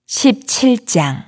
17장.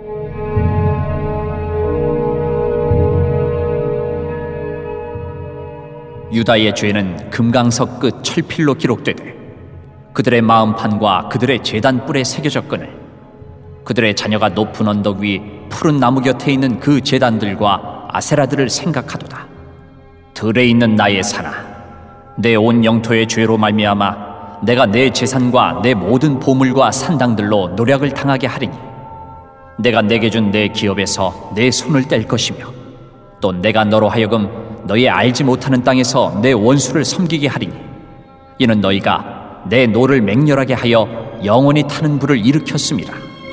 유다의 죄는 금강석 끝 철필로 기록되되 그들의 마음판과 그들의 제단 뿔에 새겨졌거늘 그들의 자녀가 높은 언덕 위 푸른 나무 곁에 있는 그 제단들과 아세라들을 생각하도다. 들에 있는 나의 산아, 내 온 영토의 죄로 말미암아 내가 내 재산과 내 모든 보물과 산당들로 노략을 당하게 하리니 내가 내게 준 내 기업에서 내 손을 뗄 것이며 또 내가 너로 하여금 너의 알지 못하는 땅에서 내 원수를 섬기게 하리니 이는 너희가 내 노를 맹렬하게 하여 영원히 타는 불을 일으켰습니다.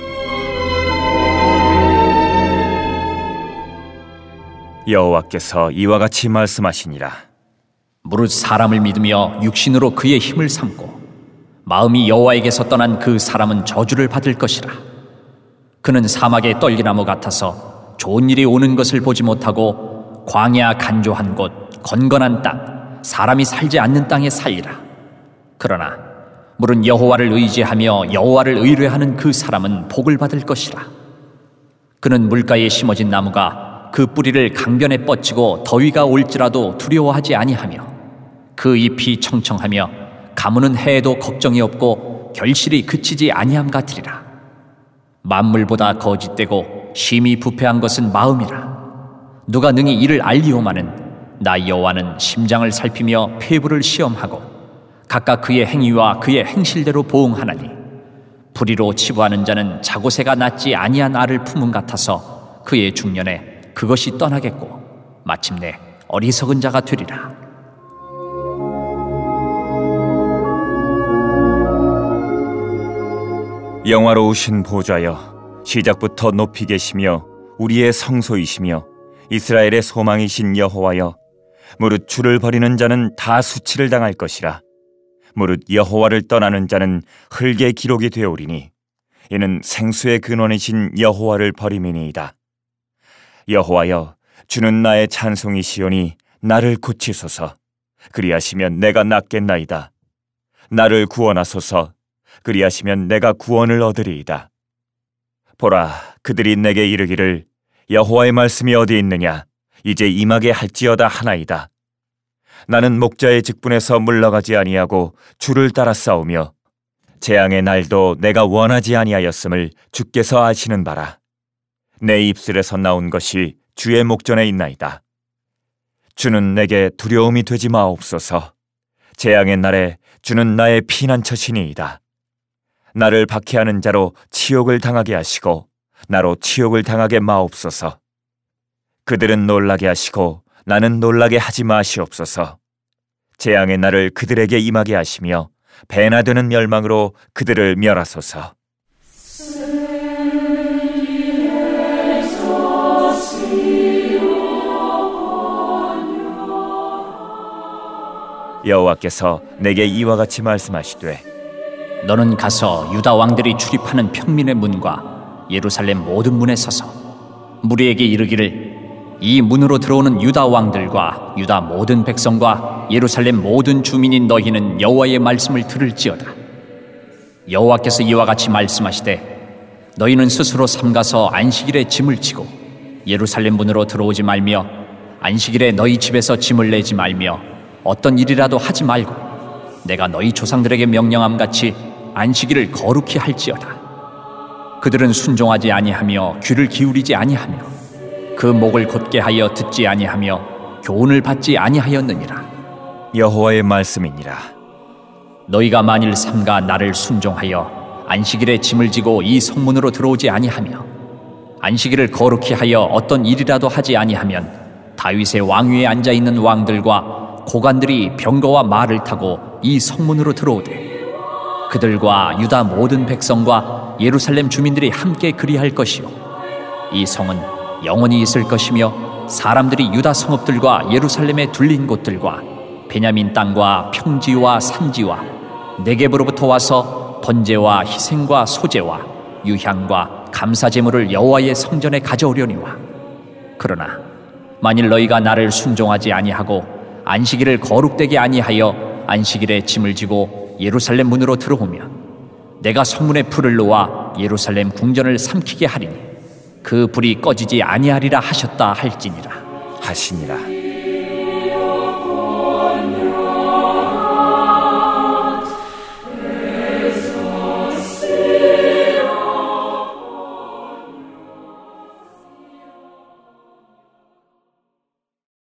여호와께서 이와 같이 말씀하시니라. 무릇 사람을 믿으며 육신으로 그의 힘을 삼고 마음이 여호와에게서 떠난 그 사람은 저주를 받을 것이라. 그는 사막의 떨기나무 같아서 좋은 일이 오는 것을 보지 못하고 광야 간조한 곳 건건한 땅 사람이 살지 않는 땅에 살리라. 그러나 무릇 여호와를 의지하며 여호와를 의뢰하는 그 사람은 복을 받을 것이라. 그는 물가에 심어진 나무가 그 뿌리를 강변에 뻗치고 더위가 올지라도 두려워하지 아니하며 그 잎이 청청하며 가무는 해에도 걱정이 없고 결실이 그치지 아니함 같으리라. 만물보다 거짓되고 심히 부패한 것은 마음이라. 누가 능히 이를 알리오마는 나 여호와는 심장을 살피며 폐부를 시험하고 각각 그의 행위와 그의 행실대로 보응하나니 불의로 치부하는 자는 자고새가 낳지 아니한 알을 품은 같아서 그의 중년에 그것이 떠나겠고 마침내 어리석은 자가 되리라. 영화로우신 보좌여, 시작부터 높이 계시며 우리의 성소이시며 이스라엘의 소망이신 여호와여, 무릇 주를 버리는 자는 다 수치를 당할 것이라. 무릇 여호와를 떠나는 자는 흙의 기록이 되오리니 이는 생수의 근원이신 여호와를 버림이니이다. 여호와여, 주는 나의 찬송이시오니 나를 고치소서. 그리하시면 내가 낫겠나이다. 나를 구원하소서. 그리하시면 내가 구원을 얻으리이다. 보라, 그들이 내게 이르기를 여호와의 말씀이 어디 있느냐? 이제 임하게 할지어다 하나이다. 나는 목자의 직분에서 물러가지 아니하고 주를 따라 싸우며 재앙의 날도 내가 원하지 아니하였음을 주께서 아시는 바라. 내 입술에서 나온 것이 주의 목전에 있나이다. 주는 내게 두려움이 되지 마옵소서. 재앙의 날에 주는 나의 피난처시니이다. 나를 박해하는 자로 치욕을 당하게 하시고 나로 치욕을 당하게 마옵소서. 그들은 놀라게 하시고 나는 놀라게 하지 마시옵소서. 재앙의 날을 그들에게 임하게 하시며 배나 되는 멸망으로 그들을 멸하소서. 여호와께서 내게 이와 같이 말씀하시되 너는 가서 유다 왕들이 출입하는 평민의 문과 예루살렘 모든 문에 서서 무리에게 이르기를 이 문으로 들어오는 유다 왕들과 유다 모든 백성과 예루살렘 모든 주민인 너희는 여호와의 말씀을 들을지어다. 여호와께서 이와 같이 말씀하시되 너희는 스스로 삼가서 안식일에 짐을 지고 예루살렘 문으로 들어오지 말며 안식일에 너희 집에서 짐을 내지 말며 어떤 일이라도 하지 말고 내가 너희 조상들에게 명령함 같이 안식일을 거룩히 할지어다. 그들은 순종하지 아니하며 귀를 기울이지 아니하며 그 목을 곧게 하여 듣지 아니하며 교훈을 받지 아니하였느니라. 여호와의 말씀이니라. 너희가 만일 삼가 나를 순종하여 안식일에 짐을 지고 이 성문으로 들어오지 아니하며 안식일을 거룩히 하여 어떤 일이라도 하지 아니하면 다윗의 왕위에 앉아있는 왕들과 고관들이 병거와 말을 타고 이 성문으로 들어오되 그들과 유다 모든 백성과 예루살렘 주민들이 함께 그리할 것이요 이 성은 영원히 있을 것이며 사람들이 유다 성읍들과 예루살렘에 둘린 곳들과 베냐민 땅과 평지와 산지와 네겝으로부터 와서 번제와 희생과 소제와 유향과 감사제물을 여호와의 성전에 가져오려니와 그러나 만일 너희가 나를 순종하지 아니하고 안식일을 거룩되게 아니하여 안식일에 짐을 지고 예루살렘 문으로 들어오면 내가 성문에 불을 놓아 나와 예루살렘 궁전을 삼키게 하리니 그 불이 꺼지지 아니하리라 하셨다 할지니라. 하시니라.